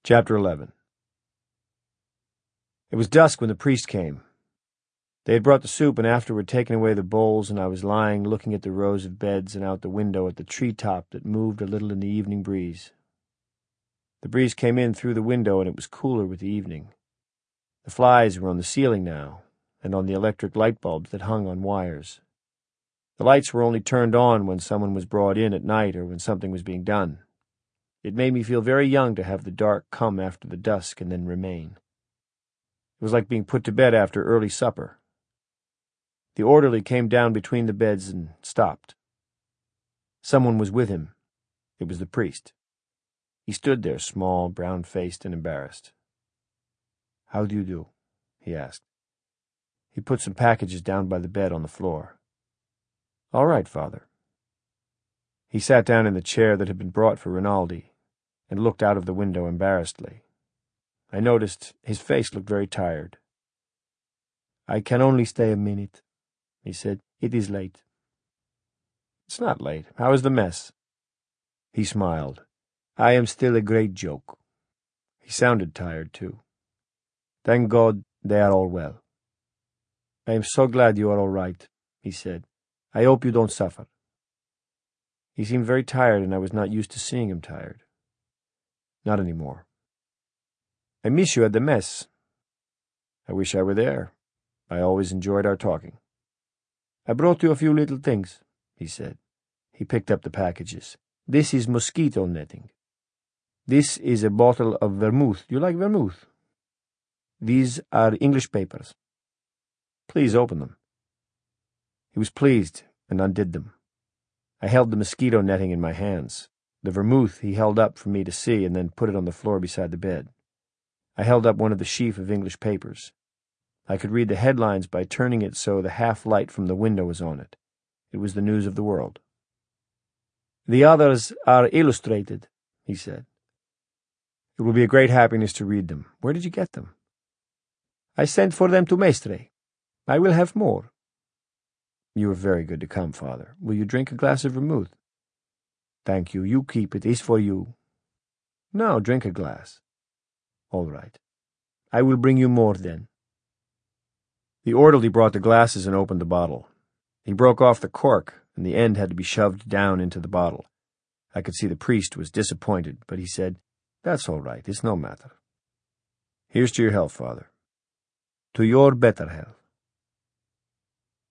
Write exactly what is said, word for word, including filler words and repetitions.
Chapter eleven. It was dusk when the priest came. They had brought the soup and afterward taken away the bowls, and I was lying looking at the rows of beds and out the window at the tree-top that moved a little in the evening breeze. The breeze came in through the window, and it was cooler with the evening. The flies were on the ceiling now, and on the electric light bulbs that hung on wires. The lights were only turned on when someone was brought in at night or when something was being done. It made me feel very young to have the dark come after the dusk and then remain. It was like being put to bed after early supper. The orderly came down between the beds and stopped. Someone was with him. It was the priest. He stood there, small, brown-faced, and embarrassed. "How do you do?" he asked. He put some packages down by the bed on the floor. "All right, Father." He sat down in the chair that had been brought for Rinaldi and looked out of the window embarrassedly. I noticed his face looked very tired. "I can only stay a minute," he said. "It is late." "It's not late. How is the mess?" He smiled. "I am still a great joke." He sounded tired, too. "Thank God they are all well." "I am so glad you are all right," he said. "I hope you don't suffer." He seemed very tired, and I was not used to seeing him tired. Not any more. "I miss you at the mess." "I wish I were there. I always enjoyed our talking." "I brought you a few little things," he said. He picked up the packages. "This is mosquito netting. This is a bottle of vermouth. You like vermouth? These are English papers. Please open them." He was pleased and undid them. I held the mosquito netting in my hands. The vermouth he held up for me to see and then put it on the floor beside the bed. I held up one of the sheaf of English papers. I could read the headlines by turning it so the half-light from the window was on it. It was the news of the world. "The others are illustrated," he said. "It will be a great happiness to read them. Where did you get them?" "I sent for them to Mestre. I will have more." "You are very good to come, Father. Will you drink a glass of vermouth?" "Thank you. You keep it. It's for you." "No, drink a glass." "All right. I will bring you more then." The orderly brought the glasses and opened the bottle. He broke off the cork, and the end had to be shoved down into the bottle. I could see the priest was disappointed, but he said, "That's all right. It's no matter." "Here's to your health, Father." "To your better health."